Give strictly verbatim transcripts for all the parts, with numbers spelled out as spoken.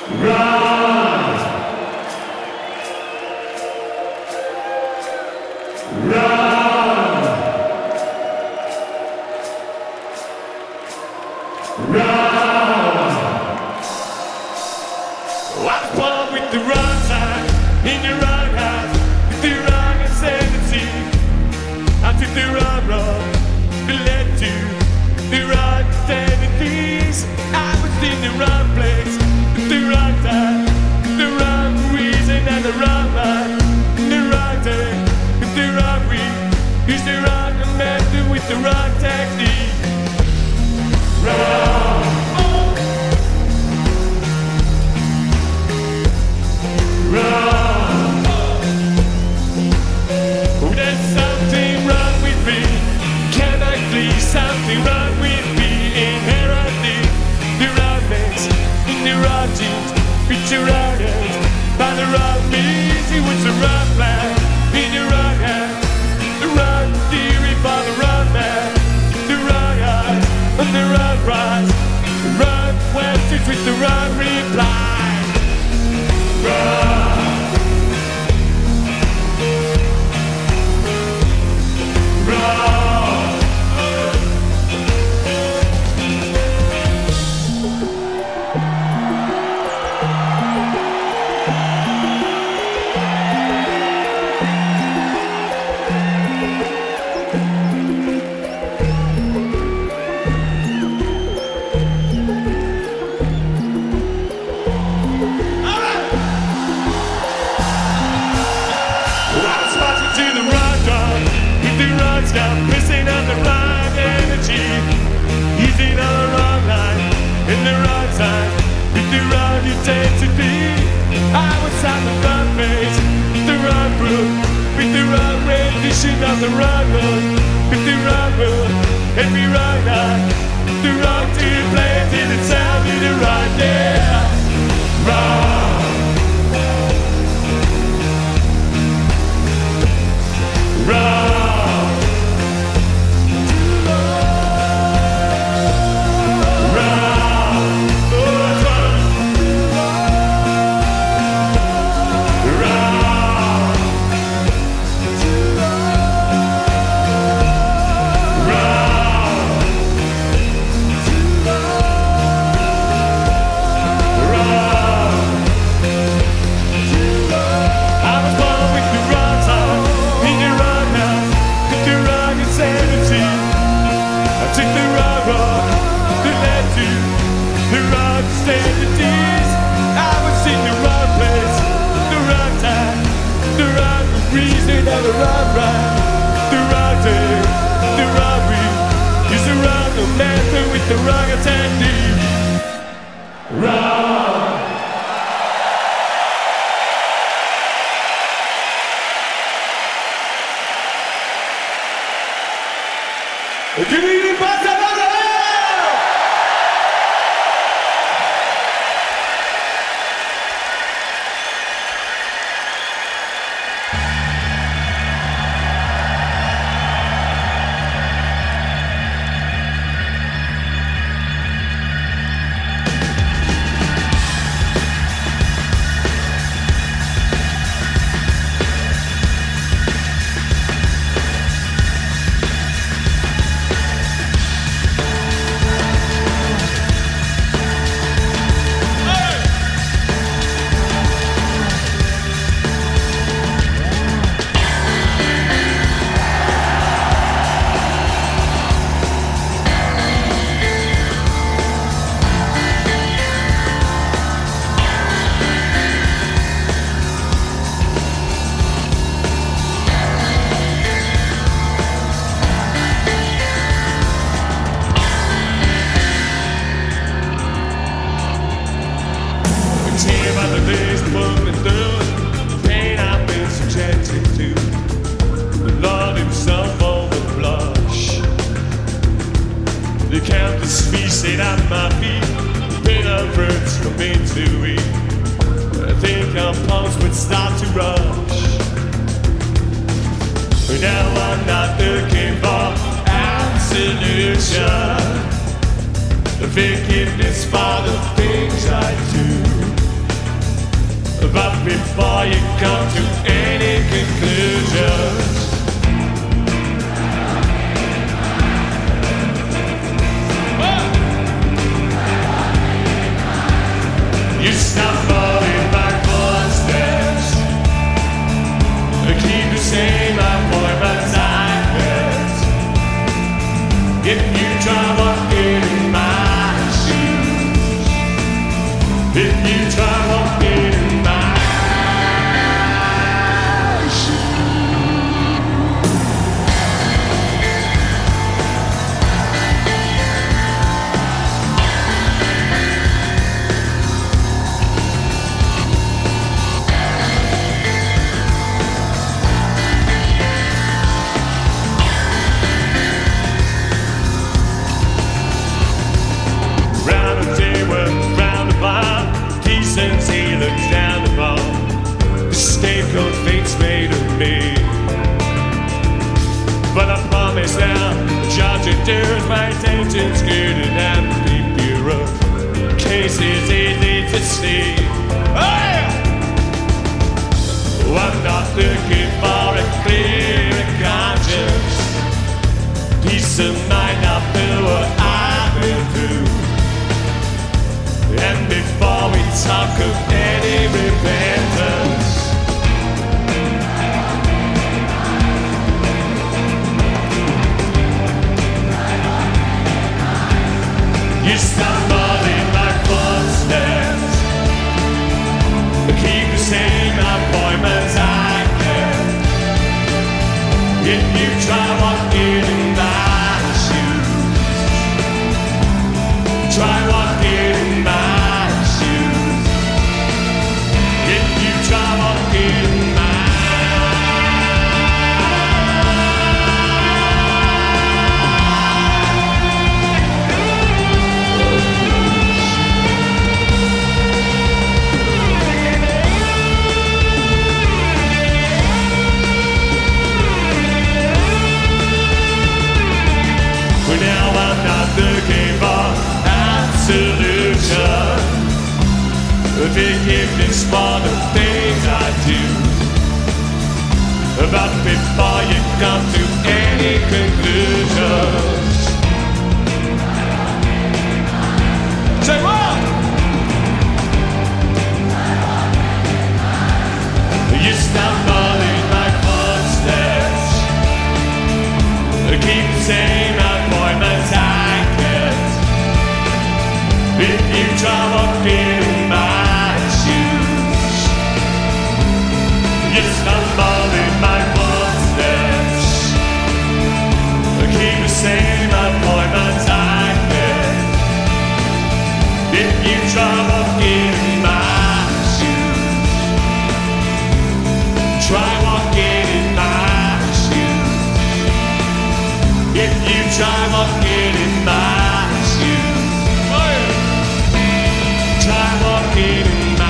Forgiveness for the things I do. But before you come to any conclusions, you stop falling back footsteps. Keep the same appointments I get. If you try walking in my shoes, if you try walking in my decency looks down upon the scapegoat fate's made of me. But I promise now, judge endures my intentions good and the bureau case is easy to see. Oh, yeah! I'm not looking for a clear conscience, peace of mind after what I've been through. And before we talk of any repentance, you stumble in my footsteps. Keep the same appointments I kept. If you try walking in my shoes, try walking in my looking for absolution, forgiveness for the things I do. But before you come to any conclusions, say what? You stumble in my footsteps. Keep the same appointments I if you try walking in my shoes, you stumble in my footsteps. Keep the same appointments I get. If you try walking in my shoes, try walking in my shoes. If you try walking in my shoes, try walking in my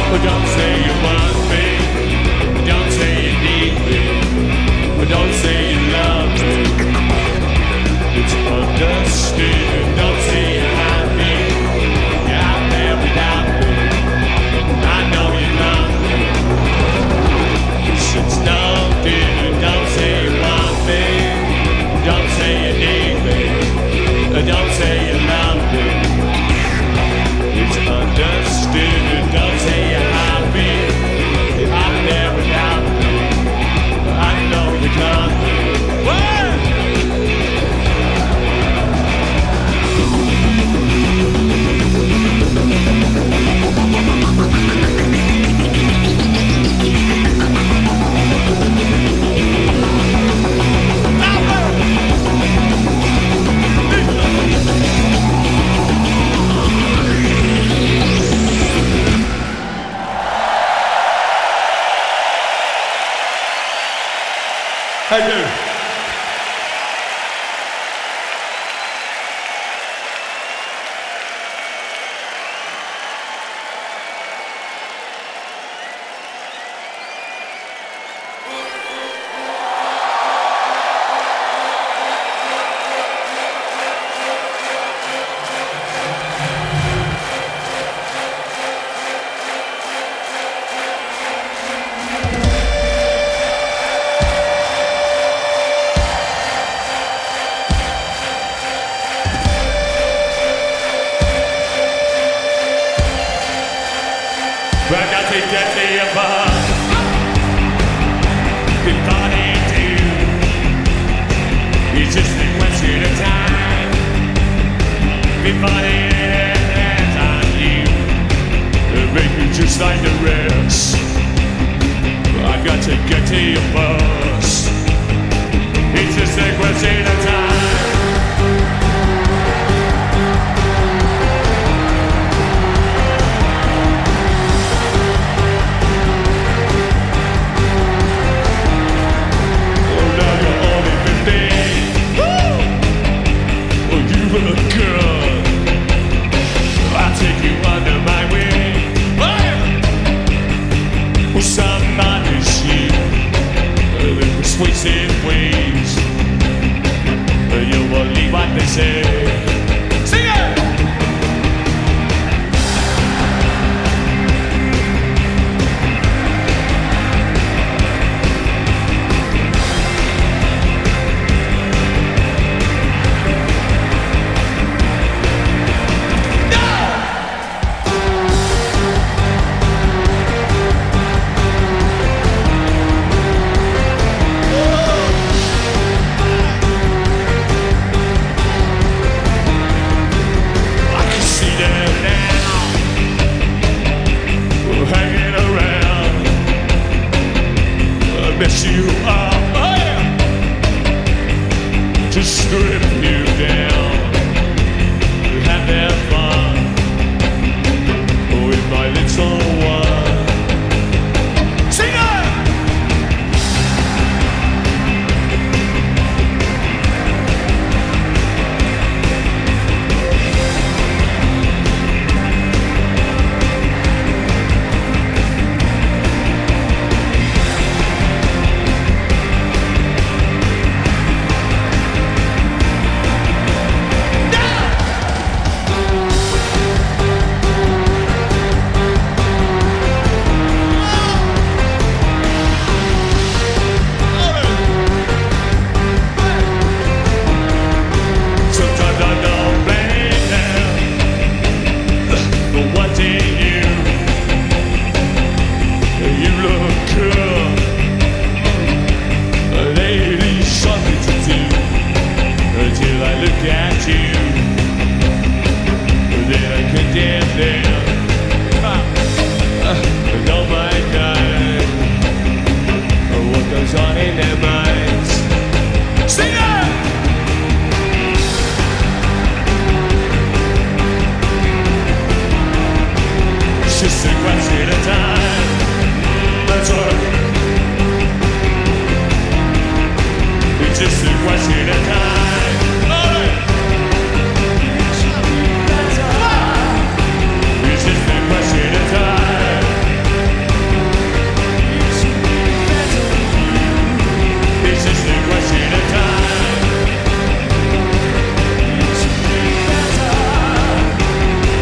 But don't say you want me. Don't say you need me. But don't say you love me. It's understood. Don't say you're happy. You're out there without me. I know you love me. It's no good. Don't say you want me. Don't say you need me. Don't say you love me. It's understood. Don't say you're happy. You're out there without me. I know you love me. What? Thank you.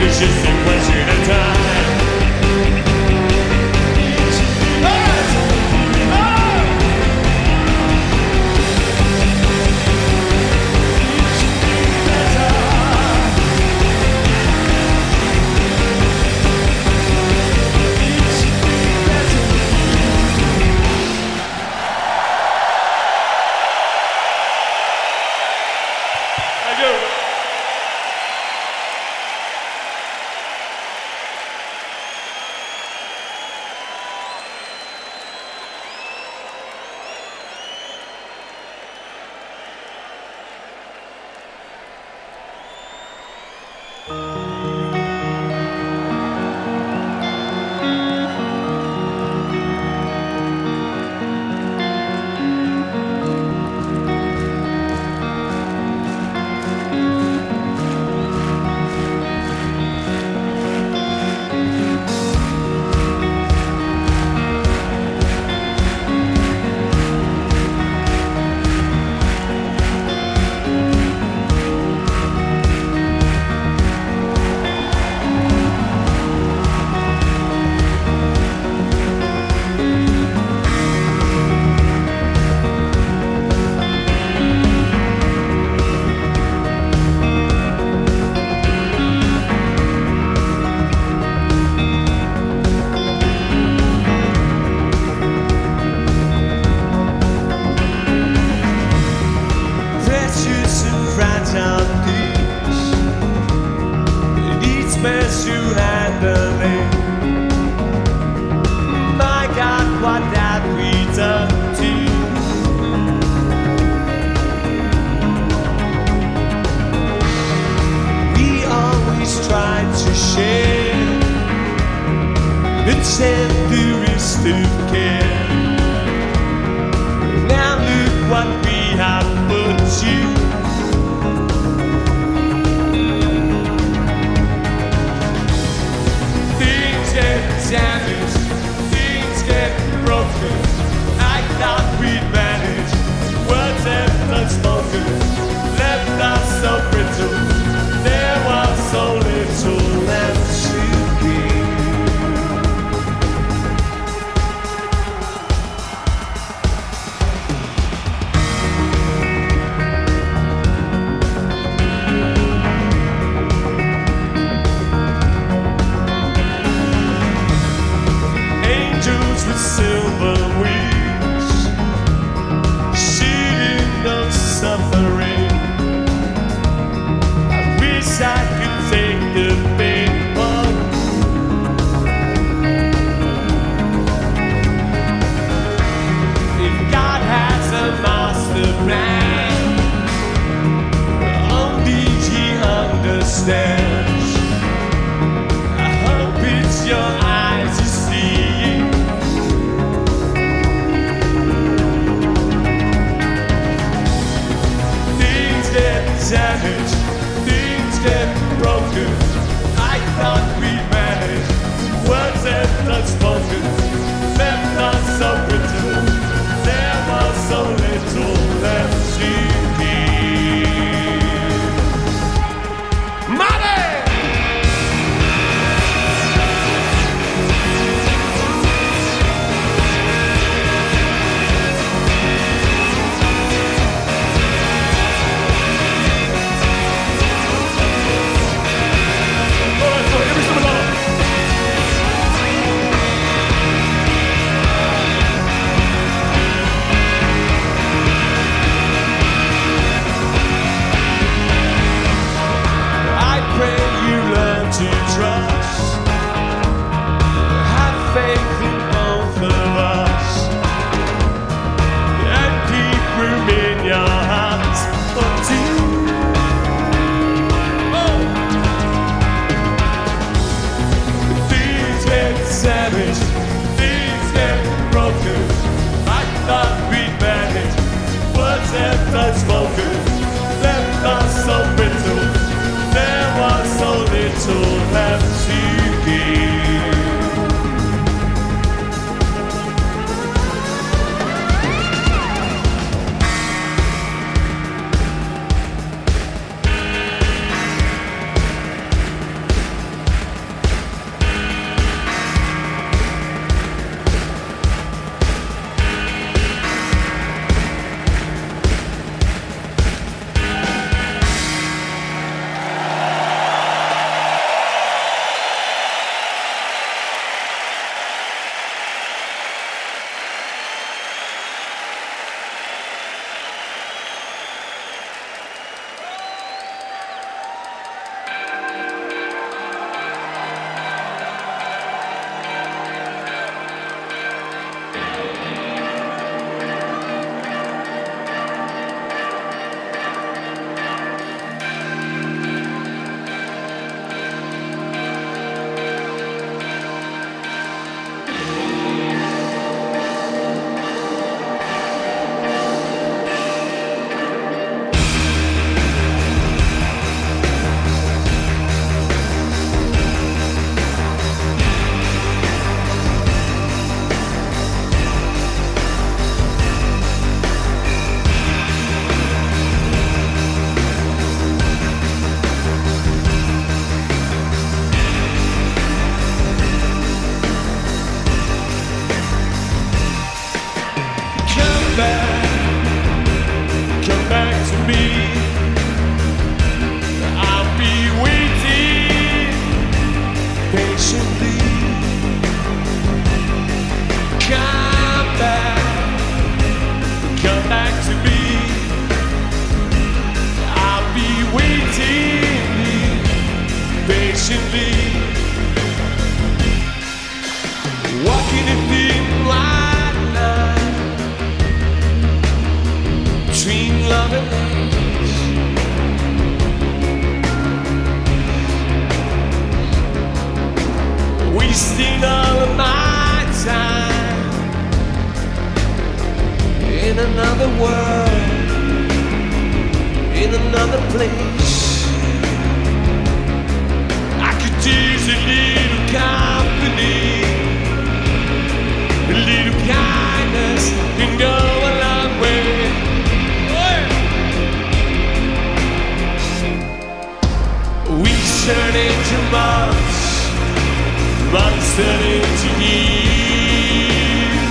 It's just a question of time. I hope it's your eyes you see. another world, in another place. I could use a little company, a little kindness can go a long way. Weeks turn into months, months turn into years.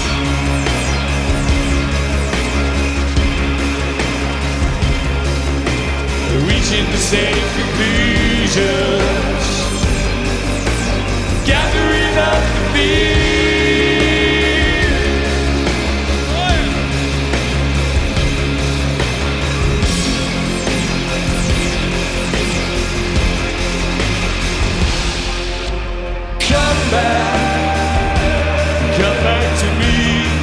Reaching the same conclusions, gathering up the fear. Come back, come back to me.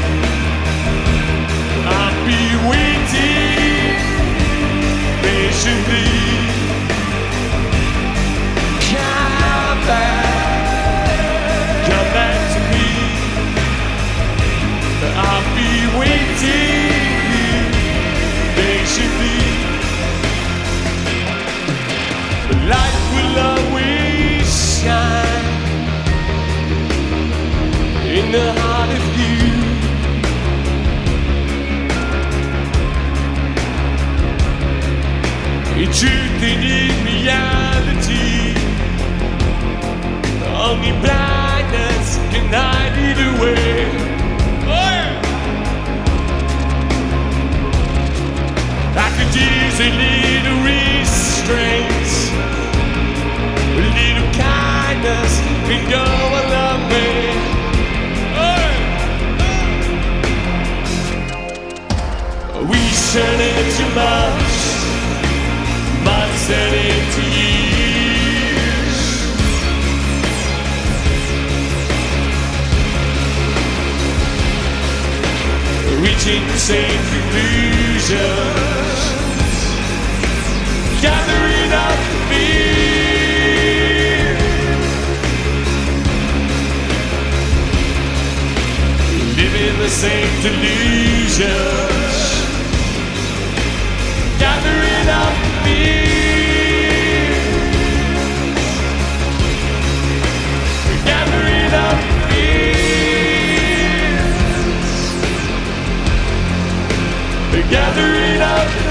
I'll be waiting patiently. Come back, come back to me. I'll be waiting patiently. The light will always shine in the heart of you. In truth and in reality, only blindness can hide it away. Oh, yeah. I could use a little restraint, a little kindness can go a long way. We turn into months, months turn into years. Reaching the same conclusions, gathering up the fear. Living the same delusions, gathering up the fear, gathering up the fear, gathering up the